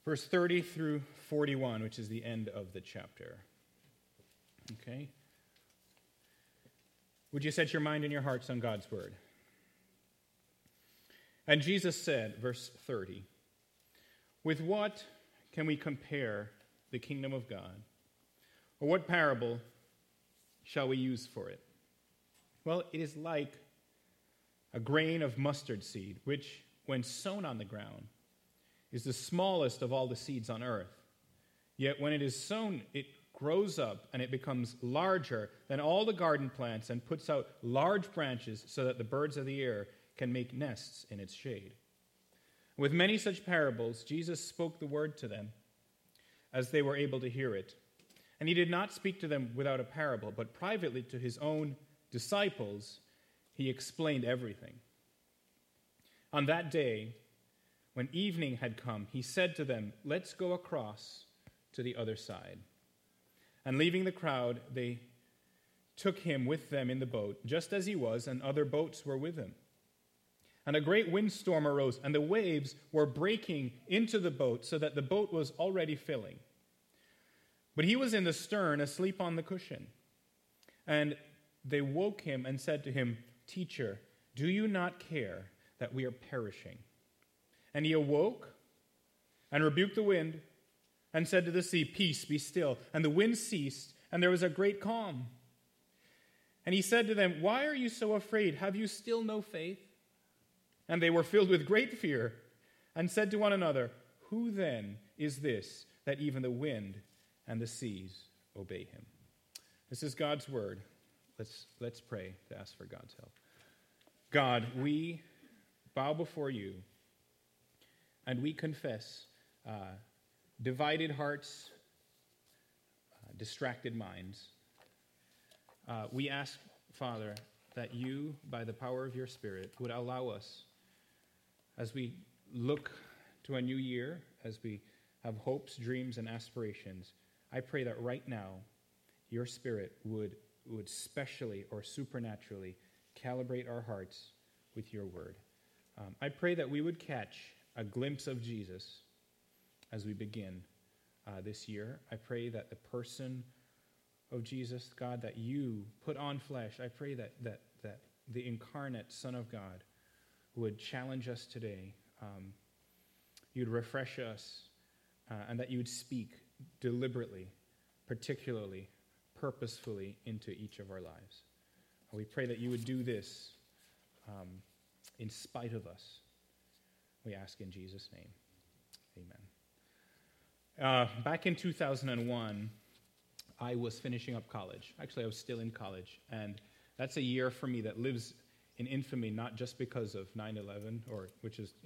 verse 30 through 41, which is the end of the chapter. Okay? Would you set your mind and your hearts on God's word? And Jesus said, verse 30, "With what can we compare the kingdom of God? Or what parable shall we use for it? Well, it is like a grain of mustard seed, which, when sown on the ground, is the smallest of all the seeds on earth. Yet when it is sown, it grows up and it becomes larger than all the garden plants and puts out large branches so that the birds of the air can make nests in its shade." With many such parables, Jesus spoke the word to them as they were able to hear it. And he did not speak to them without a parable, but privately to his own disciples, he explained everything. On that day, when evening had come, he said to them, "Let's go across to the other side." And leaving the crowd, they took him with them in the boat, just as he was, and other boats were with him. And a great windstorm arose, and the waves were breaking into the boat, so that the boat was already filling. But he was in the stern, asleep on the cushion. And they woke him and said to him, "Teacher, do you not care that we are perishing?" And he awoke and rebuked the wind and said to the sea, "Peace, be still." And the wind ceased, and there was a great calm. And he said to them, "Why are you so afraid? Have you still no faith?" And they were filled with great fear and said to one another, "Who then is this that even the wind and the seas obey him?" This is God's word. Let's pray to ask for God's help. God, we bow before you and we confess divided hearts, distracted minds. We ask, Father, that you, by the power of your Spirit, would allow us, as we look to a new year, as we have hopes, dreams, and aspirations, I pray that right now your Spirit would specially or supernaturally calibrate our hearts with your word. I pray that we would catch a glimpse of Jesus as we begin this year. I pray that the person of Jesus, God, that you put on flesh, I pray that the incarnate Son of God would challenge us today. You'd refresh us, and that you would speak deliberately, particularly, purposefully into each of our lives. We pray that you would do this in spite of us. We ask in Jesus' name. Amen. Back in 2001, I was finishing up college. Actually, I was still in college, and that's a year for me that lives in infamy, not just because of 9/11, which is,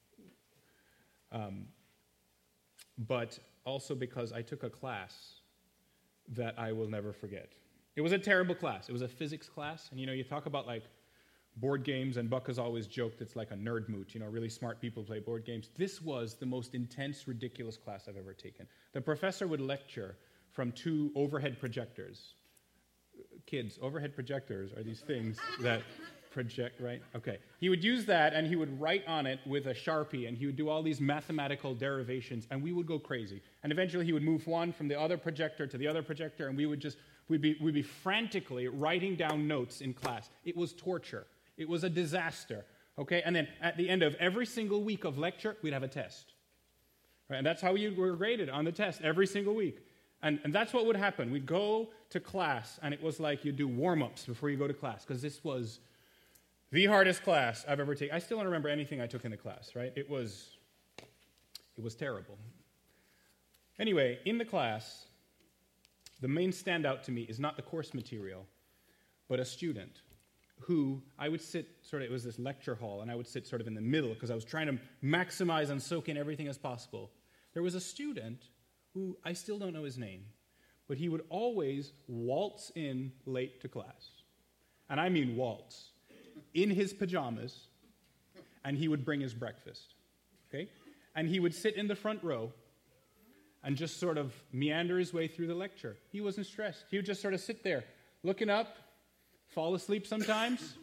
but also because I took a class that I will never forget. It was a terrible class. It was a physics class, and you talk about like board games, and Buck has always joked it's like a nerd moot. Really smart people play board games. This was the most intense, ridiculous class I've ever taken. The professor would lecture from 2 overhead projectors. Kids, overhead projectors are these things that project, right? Okay. He would use that, and he would write on it with a Sharpie, and he would do all these mathematical derivations, and we would go crazy. And eventually he would move one from the other projector to the other projector, and we'd be frantically writing down notes in class. It was torture. It was a disaster. Okay? And then at the end of every single week of lecture, we'd have a test. Right? And that's how you were graded on the test every single week. And that's what would happen. We'd go to class, and it was like you'd do warm-ups before you go to class, because this was the hardest class I've ever taken. I still don't remember anything I took in the class, right? It was terrible. Anyway, in the class, the main standout to me is not the course material, but a student who I would sit it was this lecture hall, and I would sit sort of in the middle because I was trying to maximize and soak in everything as possible. There was a student who I still don't know his name, but he would always waltz in late to class. And I mean waltz. In his pajamas, and he would bring his breakfast, okay? And he would sit in the front row and just sort of meander his way through the lecture. He wasn't stressed. He would just sort of sit there, looking up, fall asleep sometimes.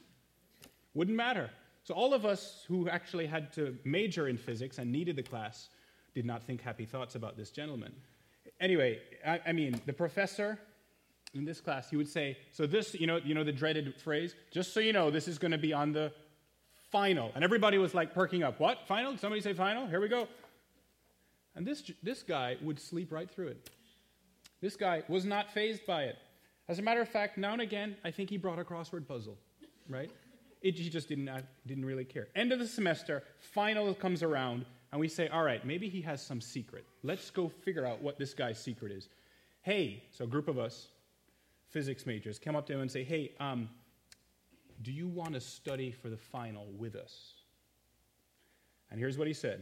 Wouldn't matter. So all of us who actually had to major in physics and needed the class did not think happy thoughts about this gentleman. Anyway, I mean, the professor in this class, he would say, so this, you know the dreaded phrase, just so you know, this is going to be on the final. And everybody was like perking up. What? Final? Somebody say final? Here we go. And this guy would sleep right through it. This guy was not fazed by it. As a matter of fact, now and again, I think he brought a crossword puzzle, right? He just didn't really care. End of the semester, final comes around, and we say, all right, maybe he has some secret. Let's go figure out what this guy's secret is. Hey, so a group of us, physics majors, come up to him and say, hey, do you want to study for the final with us? And here's what he said.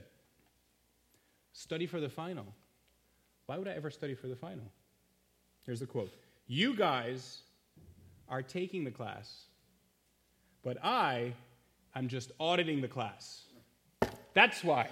Study for the final? Why would I ever study for the final? Here's the quote. You guys are taking the class, but I am just auditing the class. That's why.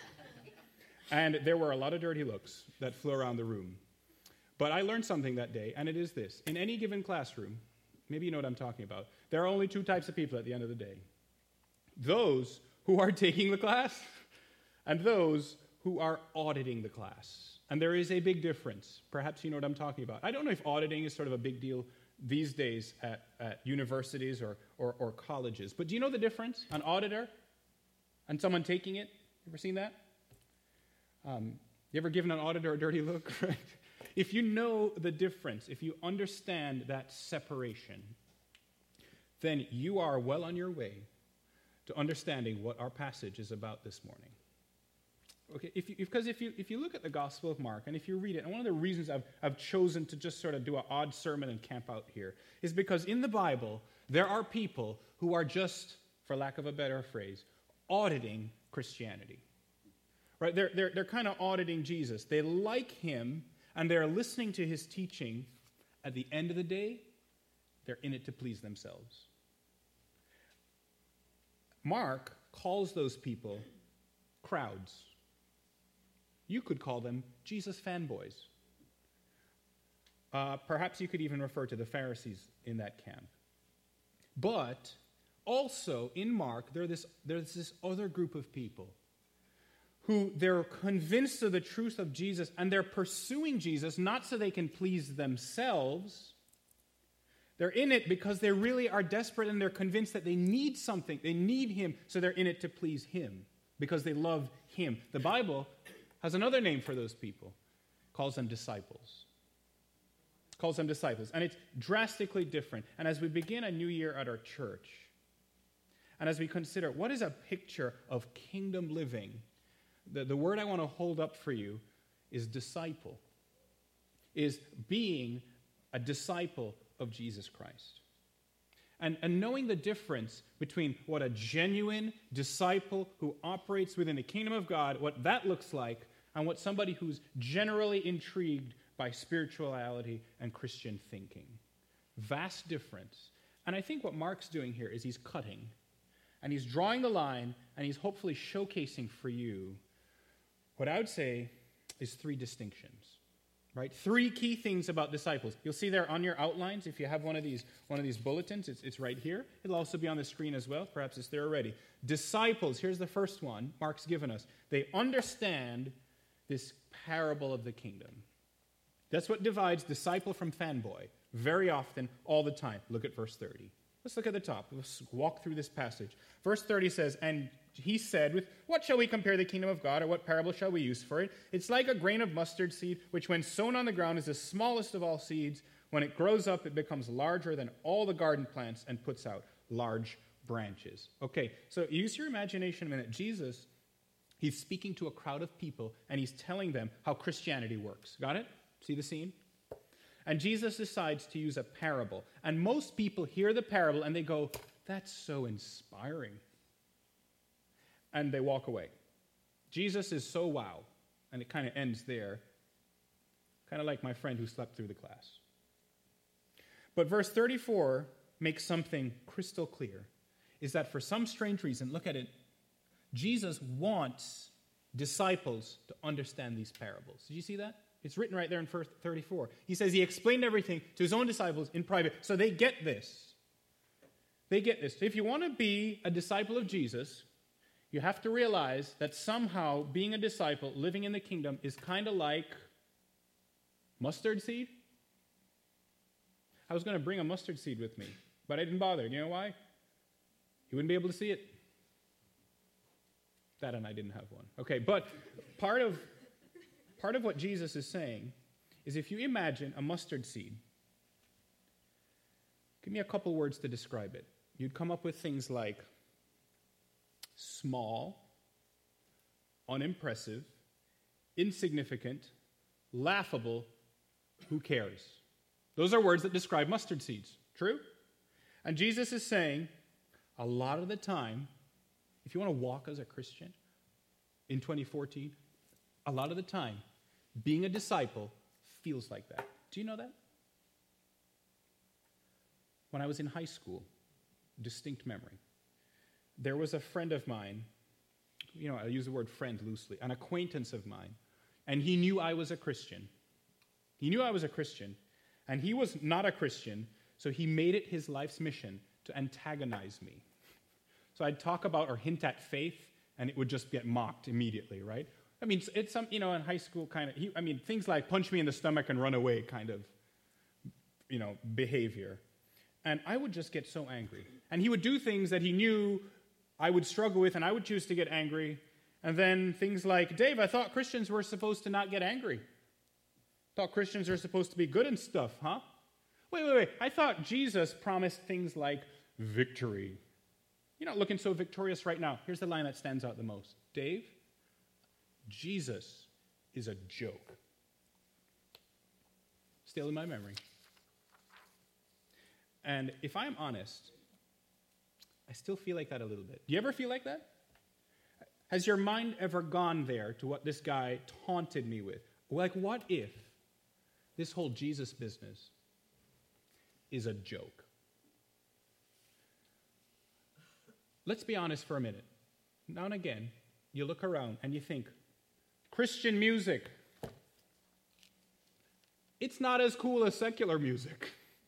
And there were a lot of dirty looks that flew around the room. But I learned something that day, and it is this. In any given classroom, maybe you know what I'm talking about, there are only two types of people at the end of the day. Those who are taking the class and those who are auditing the class. And there is a big difference. Perhaps you know what I'm talking about. I don't know if auditing is sort of a big deal these days at universities or colleges. But do you know the difference? An auditor and someone taking it? You ever seen that? You ever given an auditor a dirty look? Right? If you know the difference, if you understand that separation, then you are well on your way to understanding what our passage is about this morning. Okay, because if you look at the Gospel of Mark, and if you read it, and one of the reasons I've chosen to just sort of do an odd sermon and camp out here is because in the Bible, there are people who are just, for lack of a better phrase, auditing Christianity. Right? They're kind of auditing Jesus. They like him, and they're listening to his teaching. At the end of the day, they're in it to please themselves. Mark calls those people crowds. You could call them Jesus fanboys. Perhaps you could even refer to the Pharisees in that camp. But also in Mark, there's this other group of people who they're convinced of the truth of Jesus, and they're pursuing Jesus not so they can please themselves. They're in it because they really are desperate, and they're convinced that they need something. They need him, so they're in it to please him because they love him. The Bible has another name for those people. It calls them disciples. It calls them disciples. And it's drastically different. And as we begin a new year at our church, and as we consider what is a picture of kingdom living, the word I want to hold up for you is disciple, is being a disciple of Jesus Christ. And knowing the difference between what a genuine disciple who operates within the kingdom of God, what that looks like, and what somebody who's generally intrigued by spirituality and Christian thinking. Vast difference. And I think what Mark's doing here is he's cutting, and he's drawing the line, and he's hopefully showcasing for you what I would say is three distinctions, right? Three key things about disciples. You'll see there on your outlines, if you have one of these bulletins, it's right here. It'll also be on the screen as well. Perhaps it's there already. Disciples, here's the first one Mark's given us. They understand this parable of the kingdom. That's what divides disciple from fanboy very often, all the time. Look at verse 30. Let's look at the top. Let's walk through this passage. Verse 30 says, and he said, with what shall we compare the kingdom of God, or what parable shall we use for it? It's like a grain of mustard seed, which when sown on the ground is the smallest of all seeds. When it grows up, it becomes larger than all the garden plants and puts out large branches. Okay, so use your imagination a minute. Jesus, he's speaking to a crowd of people, and he's telling them how Christianity works. Got it? See the scene? And Jesus decides to use a parable. And most people hear the parable, and they go, that's so inspiring. And they walk away. Jesus is so wow. And it kind of ends there. Kind of like my friend who slept through the class. But verse 34 makes something crystal clear. Is that for some strange reason, look at it, Jesus wants disciples to understand these parables. Did you see that? It's written right there in verse 34. He says he explained everything to his own disciples in private. So they get this. They get this. If you want to be a disciple of Jesus, you have to realize that somehow being a disciple, living in the kingdom, is kind of like mustard seed. I was going to bring a mustard seed with me, but I didn't bother. You know why? You wouldn't be able to see it. That and I didn't have one. Okay, but part of what Jesus is saying is if you imagine a mustard seed, give me a couple words to describe it. You'd come up with things like small, unimpressive, insignificant, laughable, who cares? Those are words that describe mustard seeds. True? And Jesus is saying, a lot of the time, if you want to walk as a Christian in 2014, a lot of the time, being a disciple feels like that. Do you know that? When I was in high school, distinct memory, there was a friend of mine, I use the word friend loosely, an acquaintance of mine, and he knew I was a Christian. He knew I was a Christian, and he was not a Christian, so he made it his life's mission to antagonize me. So I'd talk about or hint at faith, and it would just get mocked immediately, right? I mean, it's some, in high school kind of, things like punch me in the stomach and run away kind of, behavior. And I would just get so angry. And he would do things that he knew I would struggle with, and I would choose to get angry. And then things like, Dave, I thought Christians were supposed to not get angry. Thought Christians are supposed to be good and stuff, huh? Wait. I thought Jesus promised things like victory. You're not looking so victorious right now. Here's the line that stands out the most. Dave, Jesus is a joke. Still in my memory. And if I'm honest, I still feel like that a little bit. Do you ever feel like that? Has your mind ever gone there to what this guy taunted me with? Like, what if this whole Jesus business is a joke? Let's be honest for a minute. Now and again, you look around and you think, Christian music, it's not as cool as secular music.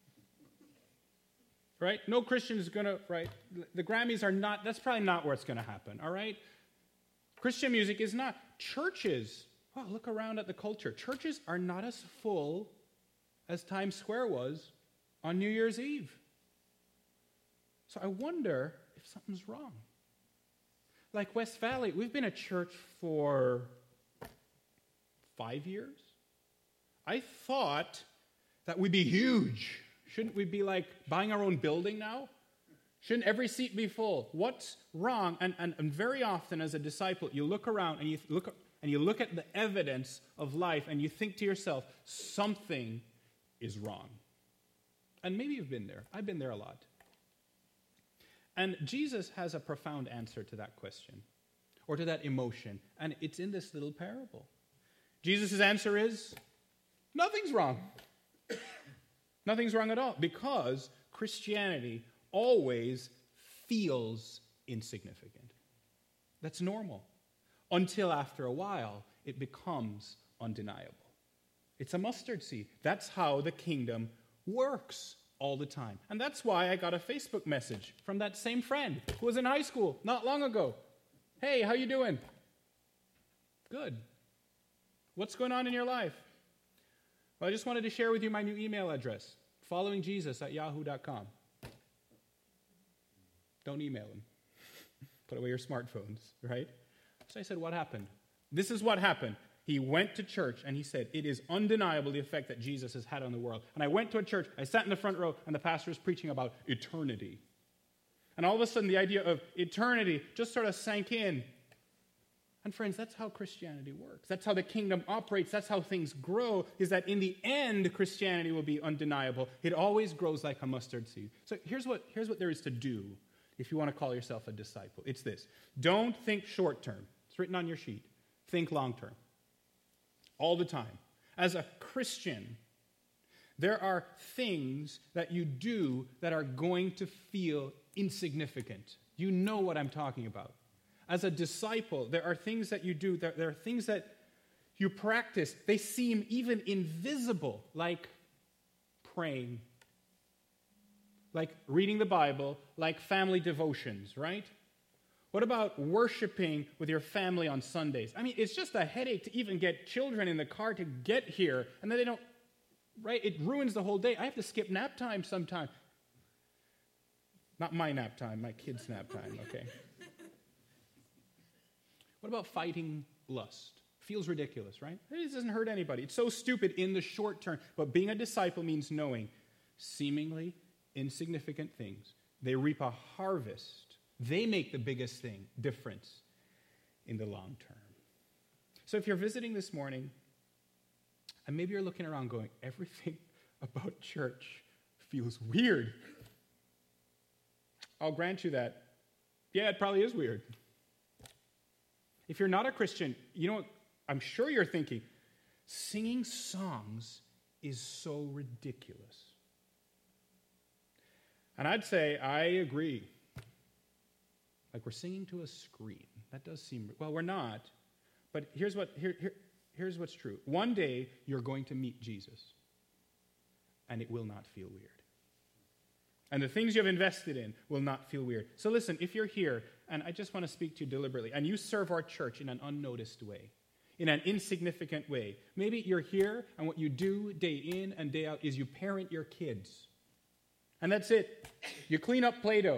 Right? No Christian is going to, right? The Grammys are not, that's probably not where it's going to happen, all right? Christian music is not. Churches, wow, look around at the culture. Churches are not as full as Times Square was on New Year's Eve. So I wonder if something's wrong. Like West Valley, we've been a church for 5 years. I thought that we'd be huge. Shouldn't we be like buying our own building now? Shouldn't every seat be full? What's wrong? And very often as a disciple, you look around and you look at the evidence of life and you think to yourself, something is wrong. And maybe you've been there. I've been there a lot. And Jesus has a profound answer to that question or to that emotion, and it's in this little parable. Jesus' answer is, nothing's wrong. Nothing's wrong at all, because Christianity always feels insignificant. That's normal. Until after a while, it becomes undeniable. It's a mustard seed. That's how the kingdom works all the time. And that's why I got a Facebook message from that same friend who was in high school not long ago. Hey, how you doing? Good. What's going on in your life? Well, I just wanted to share with you my new email address, followingjesus@yahoo.com. Don't email him. Put away your smartphones, right? So I said, what happened? This is what happened. He went to church and he said, it is undeniable the effect that Jesus has had on the world. And I went to a church, I sat in the front row, and the pastor was preaching about eternity. And all of a sudden, the idea of eternity just sort of sank in. And friends, that's how Christianity works. That's how the kingdom operates. That's how things grow, is that in the end, Christianity will be undeniable. It always grows like a mustard seed. So here's what there is to do if you want to call yourself a disciple. It's this. Don't think short term. It's written on your sheet. Think long term. All the time. As a Christian, there are things that you do that are going to feel insignificant. You know what I'm talking about. As a disciple, there are things that you do, there are things that you practice. They seem even invisible, like praying, like reading the Bible, like family devotions, right? What about worshiping with your family on Sundays? I mean, it's just a headache to even get children in the car to get here, and then they don't, right? It ruins the whole day. I have to skip nap time sometime. Not my nap time, my kids' nap time, okay? What about fighting lust? Feels ridiculous, right? It doesn't hurt anybody. It's so stupid in the short term, but being a disciple means knowing seemingly insignificant things. They reap a harvest. They make the biggest difference in the long term. So if you're visiting this morning, and maybe you're looking around going, everything about church feels weird. I'll grant you that. Yeah, it probably is weird. If you're not a Christian, you know what? I'm sure you're thinking, singing songs is so ridiculous. And I'd say, I agree. Like we're singing to a screen. That does seem, well, we're not. But here's what's true. One day, you're going to meet Jesus. And it will not feel weird. And the things you have invested in will not feel weird. So listen, if you're here, and I just want to speak to you deliberately, and you serve our church in an unnoticed way, in an insignificant way. Maybe you're here, and what you do day in and day out is you parent your kids. And that's it. You clean up Play-Doh.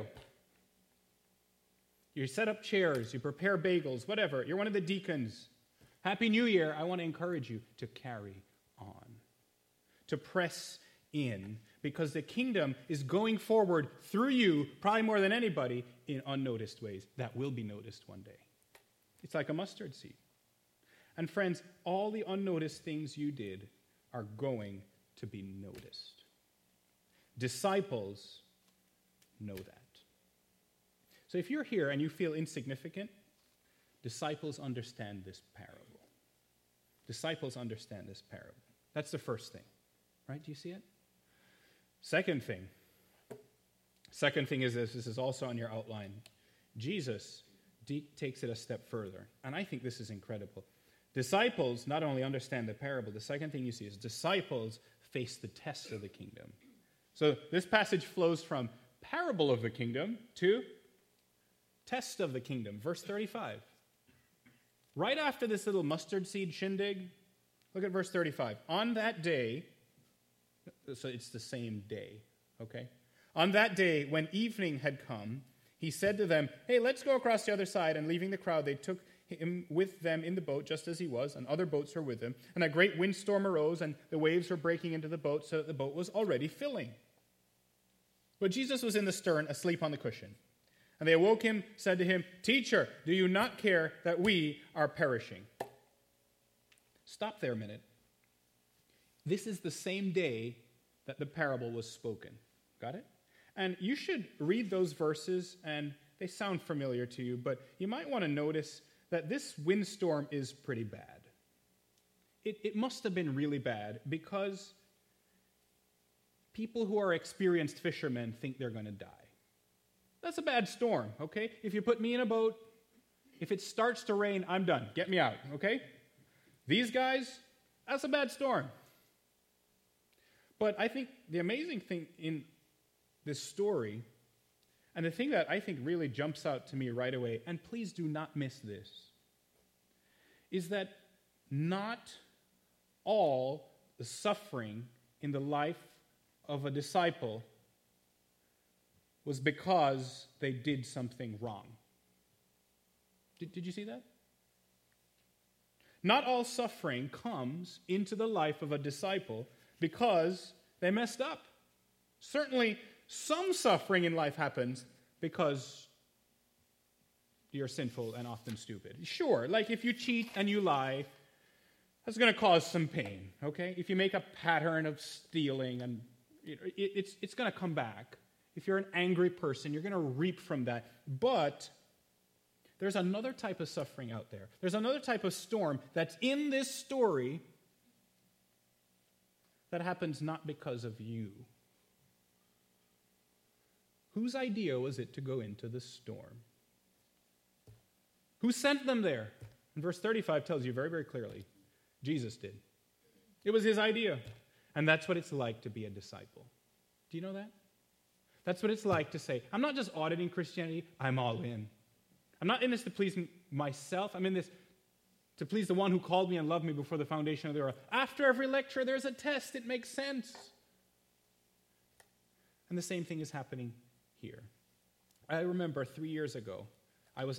You set up chairs. You prepare bagels, whatever. You're one of the deacons. Happy New Year. I want to encourage you to carry on, to press in, because the kingdom is going forward through you, probably more than anybody, in unnoticed ways that will be noticed one day. It's like a mustard seed. And friends, all the unnoticed things you did are going to be noticed. Disciples know that. So if you're here and you feel insignificant, disciples understand this parable. Disciples understand this parable. That's the first thing, right? Do you see it? Second thing is this is also on your outline. Jesus takes it a step further, and I think this is incredible. Disciples not only understand the parable, the second thing you see is disciples face the test of the kingdom. So this passage flows from parable of the kingdom to test of the kingdom. Verse 35. Right after this little mustard seed shindig, look at verse 35. On that day, so it's the same day, okay? On that day, when evening had come, he said to them, hey, let's go across the other side. And leaving the crowd, they took him with them in the boat, just as he was, and other boats were with him. And a great windstorm arose, and the waves were breaking into the boat, so that the boat was already filling. But Jesus was in the stern, asleep on the cushion. And they awoke him, said to him, Teacher, do you not care that we are perishing? Stop there a minute. This is the same day that the parable was spoken. Got it? And you should read those verses, and they sound familiar to you, but you might want to notice that this windstorm is pretty bad. It must have been really bad because people who are experienced fishermen think they're going to die. That's a bad storm, okay? If you put me in a boat, if it starts to rain, I'm done. Get me out, okay? These guys, that's a bad storm. But I think the amazing thing in this story, and the thing that I think really jumps out to me right away, and please do not miss this, is that not all the suffering in the life of a disciple was because they did something wrong. Did you see that? Not all suffering comes into the life of a disciple because they messed up. Certainly, some suffering in life happens because you're sinful and often stupid. Sure, like if you cheat and you lie, that's going to cause some pain, okay? If you make a pattern of stealing, and it's going to come back. If you're an angry person, you're going to reap from that. But there's another type of suffering out there. There's another type of storm that's in this story that happens not because of you. Whose idea was it to go into the storm? Who sent them there? And verse 35 tells you very, very clearly, Jesus did. It was his idea. And that's what it's like to be a disciple. Do you know that? That's what it's like to say, I'm not just auditing Christianity, I'm all in. I'm not in this to please myself. I'm in this to please the one who called me and loved me before the foundation of the earth. After every lecture, there's a test. It makes sense. And the same thing is happening here. I remember 3 years ago, I was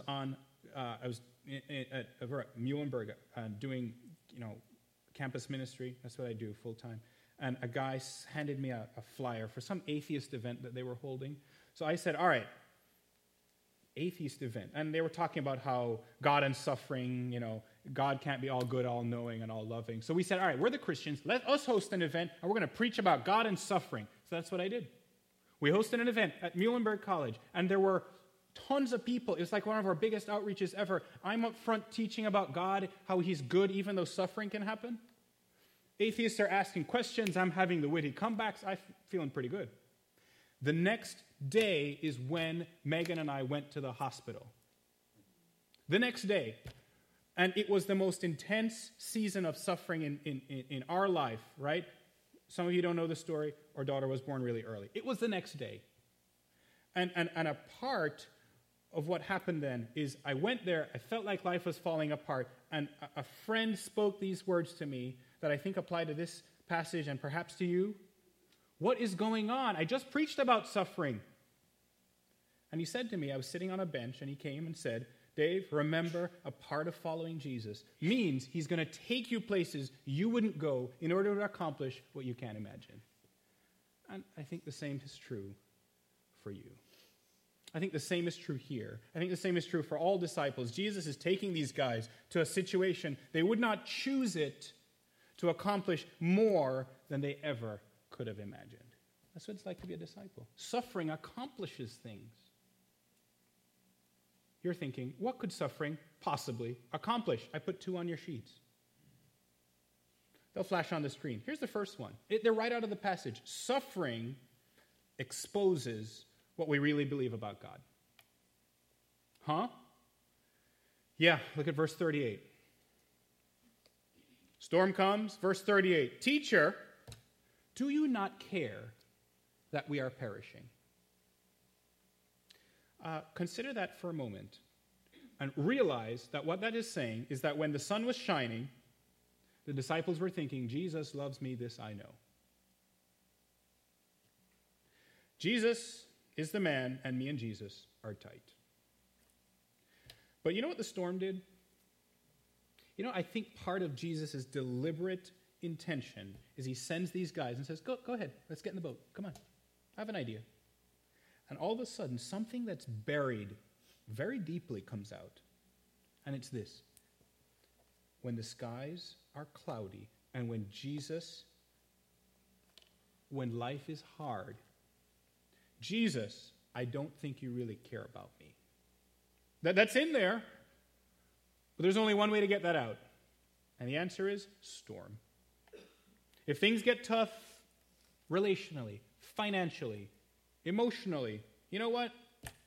at Muhlenberg doing, campus ministry. That's what I do full time. And a guy handed me a flyer for some atheist event that they were holding. So I said, all right, atheist event. And they were talking about how God and suffering, God can't be all good, all knowing, and all loving. So we said, all right, we're the Christians. Let us host an event, and we're going to preach about God and suffering. So that's what I did. We hosted an event at Muhlenberg College, and there were tons of people. It was like one of our biggest outreaches ever. I'm up front teaching about God, how he's good even though suffering can happen. Atheists are asking questions. I'm having the witty comebacks. I'm feeling pretty good. The next day is when Megan and I went to the hospital. The next day. And it was the most intense season of suffering in our life, right? Some of you don't know the story. Our daughter was born really early. It was the next day. And a part of what happened then is I went there, I felt like life was falling apart, and a friend spoke these words to me that I think apply to this passage and perhaps to you. What is going on? I just preached about suffering. And he said to me, I was sitting on a bench, and he came and said, Dave, remember, a part of following Jesus means he's going to take you places you wouldn't go in order to accomplish what you can't imagine. And I think the same is true for you. I think the same is true here. I think the same is true for all disciples. Jesus is taking these guys to a situation they would not choose it to accomplish more than they ever could have imagined. That's what it's like to be a disciple. Suffering accomplishes things. You're thinking, what could suffering possibly accomplish? I put 2 on your sheets. They'll flash on the screen. Here's the first one. They're right out of the passage. Suffering exposes what we really believe about God. Huh? Yeah, look at verse 38. Storm comes, verse 38. Teacher, do you not care that we are perishing? Consider that for a moment and realize that what that is saying is that when the sun was shining, the disciples were thinking, Jesus loves me, this I know. Jesus is the man, and me and Jesus are tight. But you know what the storm did? I think part of Jesus' deliberate intention is he sends these guys and says, go ahead, let's get in the boat. Come on, I have an idea. And all of a sudden, something that's buried very deeply comes out. And it's this. When the skies are cloudy and when life is hard, Jesus, I don't think you really care about me. That's in there, but there's only one way to get that out. And the answer is storm. If things get tough relationally, financially, emotionally, you know what?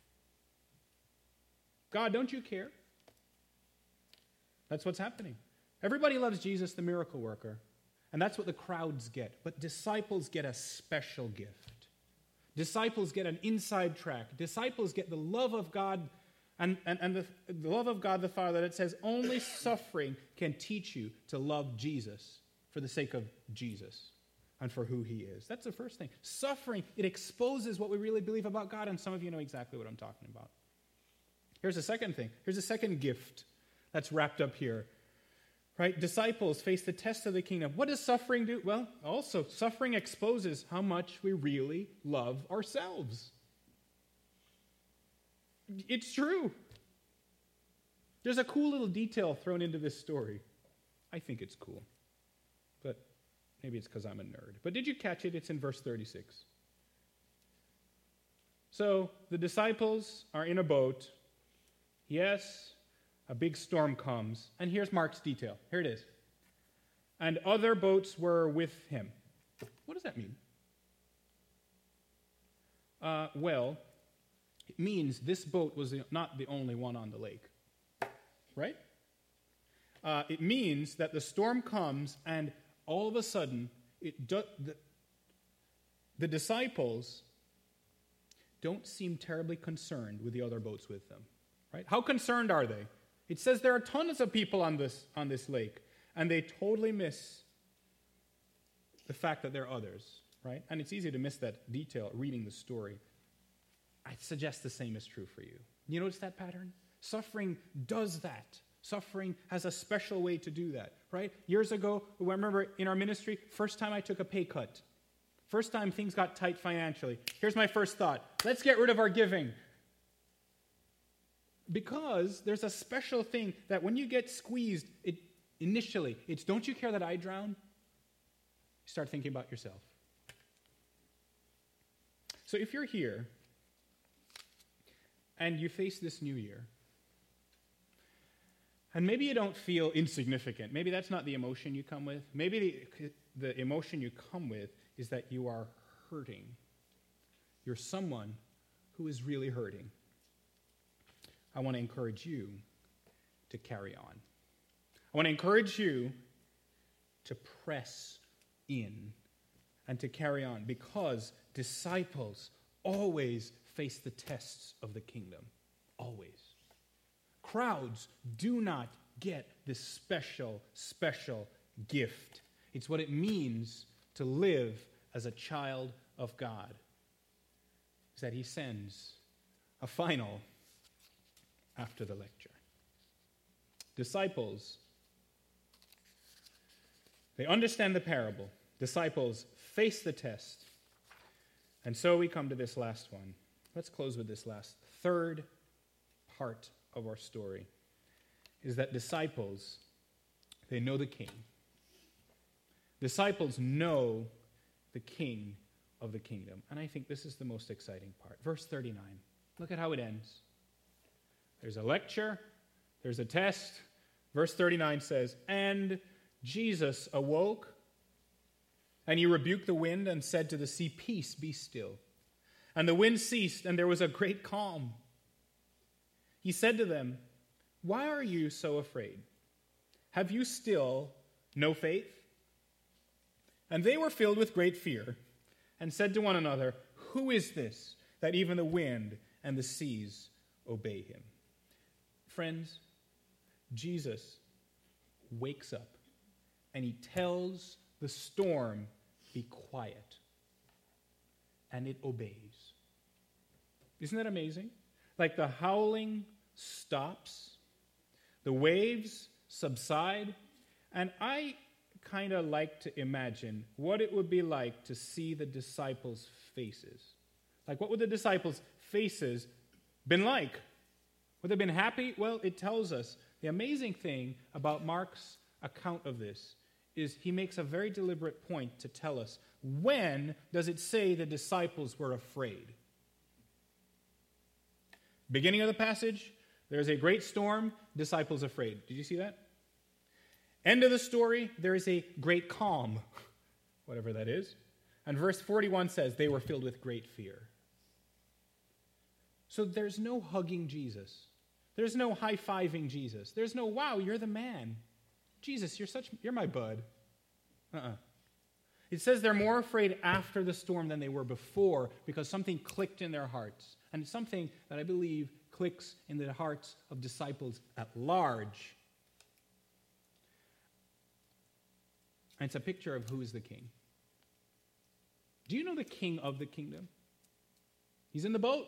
God, don't you care? That's what's happening. Everybody loves Jesus, the miracle worker, and that's what the crowds get. But disciples get a special gift. Disciples get an inside track. Disciples get the love of God and the love of God the Father that says only suffering can teach you to love Jesus for the sake of Jesus and for who he is. That's the first thing. Suffering, it exposes what we really believe about God, and some of you know exactly what I'm talking about. Here's the second thing. Here's a second gift that's wrapped up here. Right? Disciples face the test of the kingdom. What does suffering do? Well, also, suffering exposes how much we really love ourselves. It's true. There's a cool little detail thrown into this story. I think it's cool. But maybe it's because I'm a nerd. But did you catch it? It's in verse 36. So the disciples are in a boat. Yes, a big storm comes. And here's Mark's detail. Here it is. And other boats were with him. What does that mean? Well, it means this boat was not the only one on the lake. Right? It means that the storm comes and all of a sudden, the disciples don't seem terribly concerned with the other boats with them. right? How concerned are they? It says there are tons of people on this lake, and they totally miss the fact that there are others, right? And it's easy to miss that detail reading the story. I suggest the same is true for you. You notice that pattern? Suffering does that. Suffering has a special way to do that, right? Years ago, I remember in our ministry, first time I took a pay cut. First time things got tight financially. Here's my first thought. Let's get rid of our giving. Because there's a special thing that when you get squeezed, initially, it's don't you care that I drown? You start thinking about yourself. So if you're here and you face this new year, and maybe you don't feel insignificant, maybe that's not the emotion you come with, maybe the emotion you come with is that you are hurting. You're someone who is really hurting. I want to encourage you to carry on. I want to encourage you to press in and to carry on, because disciples always face the tests of the kingdom. Always. Crowds do not get this special gift. It's what it means to live as a child of God. Is that he sends a final after the lecture. Disciples, they understand the parable. Disciples face the test. And so we come to this last one. Let's close with this last third part of our story, is that disciples, they know the king. Disciples know the king of the kingdom. And I think this is the most exciting part. Verse 39. Look at how it ends. There's a lecture. There's a test. Verse 39 says, "And Jesus awoke, and he rebuked the wind and said to the sea, 'Peace, be still.' And the wind ceased, and there was a great calm. He said to them, 'Why are you so afraid? Have you still no faith?' And they were filled with great fear and said to one another, 'Who is this that even the wind and the seas obey him?'" Friends, Jesus wakes up and he tells the storm, "Be quiet," and it obeys. Isn't that amazing? Like the howling stops, the waves subside, and I kind of like to imagine what it would be like to see the disciples' faces. Like, what would the disciples' faces been like? Would they have been happy? Well, it tells us. The amazing thing about Mark's account of this is he makes a very deliberate point to tell us, when does it say the disciples were afraid? Beginning of the passage, there's a great storm, disciples afraid. Did you see that? End of the story, there is a great calm, whatever that is. And verse 41 says they were filled with great fear. So there's no hugging Jesus. There's no high-fiving Jesus. There's no, "Wow, you're the man. Jesus, you're my bud." It says they're more afraid after the storm than they were before, because something clicked in their hearts. And it's something that I believe clicks in the hearts of disciples at large. And it's a picture of who is the king. Do you know the king of the kingdom? He's in the boat.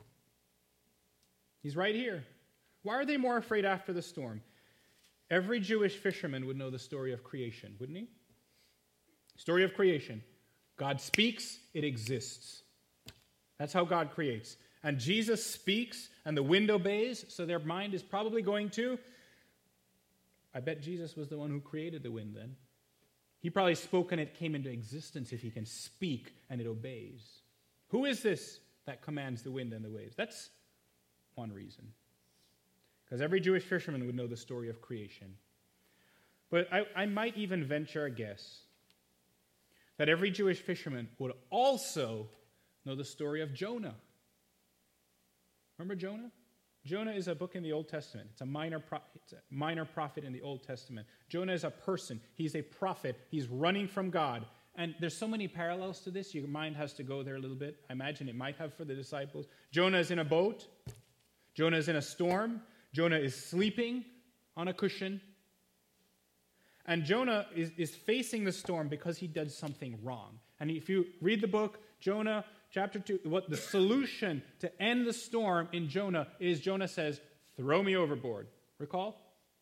He's right here. Why are they more afraid after the storm? Every Jewish fisherman would know the story of creation, wouldn't he? Story of creation. God speaks, it exists. That's how God creates. And Jesus speaks, and the wind obeys, so their mind is probably going to, I bet Jesus was the one who created the wind then. He probably spoke and it came into existence if he can speak and it obeys. Who is this that commands the wind and the waves? That's one reason. Because every Jewish fisherman would know the story of creation. But I might even venture a guess that every Jewish fisherman would also know the story of Jonah. Remember Jonah? Jonah is a book in the Old Testament. It's a minor prophet in the Old Testament. Jonah is a person. He's a prophet. He's running from God. And there's so many parallels to this, your mind has to go there a little bit. I imagine it might have for the disciples. Jonah is in a boat. Jonah is in a storm. Jonah is sleeping on a cushion. And Jonah is facing the storm because he did something wrong. And if you read the book, Jonah, chapter 2, what the solution to end the storm in Jonah is Jonah says, throw me overboard. Recall?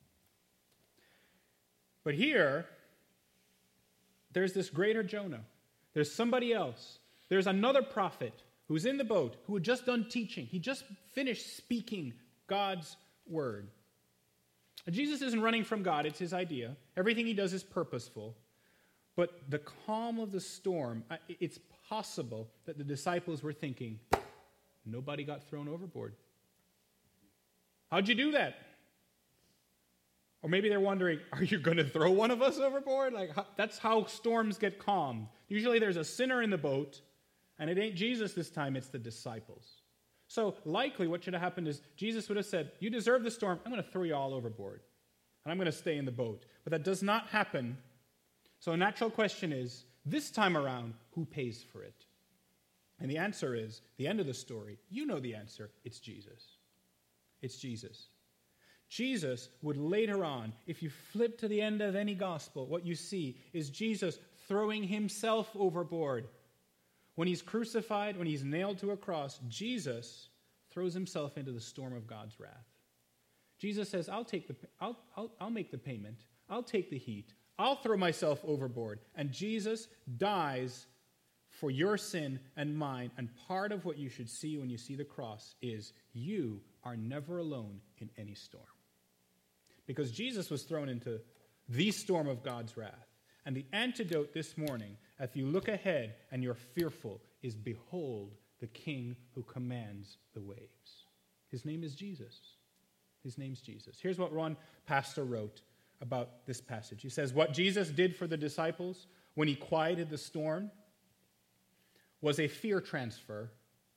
But here, there's this greater Jonah. There's somebody else. There's another prophet who's in the boat, who had just done teaching. He just finished speaking God's word. And Jesus isn't running from God. It's his idea. Everything he does is purposeful. But the calm of the storm, it's possible that the disciples were thinking, nobody got thrown overboard. How'd you do that? Or maybe they're wondering, are you going to throw one of us overboard? That's how storms get calmed. Usually there's a sinner in the boat, and it ain't Jesus this time, it's the disciples. So likely what should have happened is Jesus would have said, you deserve the storm, I'm going to throw you all overboard, and I'm going to stay in the boat. But that does not happen. So a natural question is, this time around, who pays for it? And the answer is, the end of the story, you know the answer, it's Jesus. It's Jesus. Jesus would later on, if you flip to the end of any gospel, what you see is Jesus throwing himself overboard. When he's crucified, when he's nailed to a cross, Jesus throws himself into the storm of God's wrath. Jesus says, I'll make the payment. I'll take the heat. I'll throw myself overboard. And Jesus dies for your sin and mine. And part of what you should see when you see the cross is you are never alone in any storm. Because Jesus was thrown into the storm of God's wrath. And the antidote this morning, if you look ahead and you're fearful, is behold the King who commands the waves. His name is Jesus. His name's Jesus. Here's what one pastor wrote about this passage. He says, what Jesus did for the disciples when he quieted the storm was a fear transfer.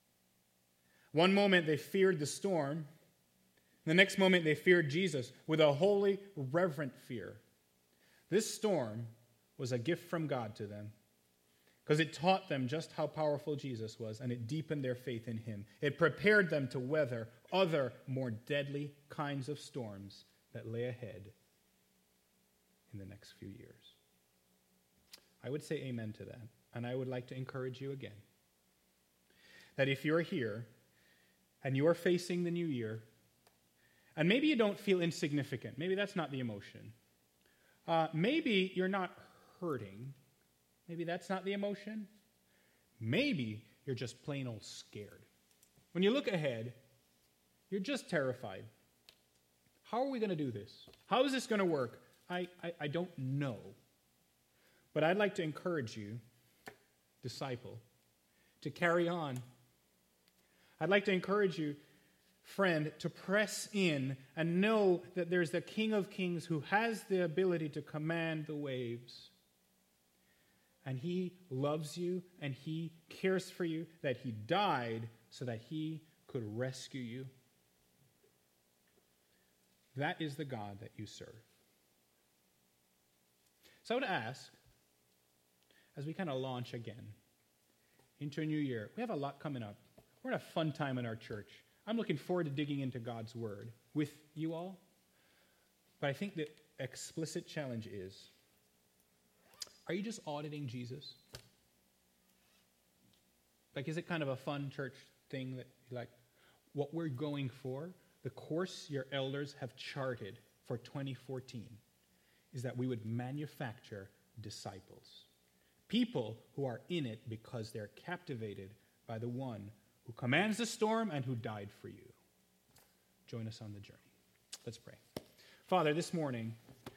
One moment they feared the storm. The next moment they feared Jesus with a holy, reverent fear. This storm was a gift from God to them because it taught them just how powerful Jesus was, and it deepened their faith in him. It prepared them to weather other, more deadly kinds of storms that lay ahead in the next few years. I would say amen to that, and I would like to encourage you again that if you're here and you're facing the new year, and maybe you don't feel insignificant, maybe that's not the emotion. Maybe you're not hurting. Maybe that's not the emotion. Maybe you're just plain old scared. When you look ahead, you're just terrified. How are we going to do this? How is this going to work? I don't know. But I'd like to encourage you, disciple, to carry on. I'd like to encourage you, friend, to press in and know that there's the King of Kings who has the ability to command the waves. And he loves you and he cares for you, that he died so that he could rescue you. That is the God that you serve. So I would ask, as we kind of launch again into a new year, we have a lot coming up. We're in a fun time in our church. I'm looking forward to digging into God's word with you all. But I think the explicit challenge is, are you just auditing Jesus? Is it kind of a fun church thing that you like? What we're going for, the course your elders have charted for 2014, is that we would manufacture disciples. People who are in it because they're captivated by the one who commands the storm and who died for you. Join us on the journey. Let's pray. Father, this morning,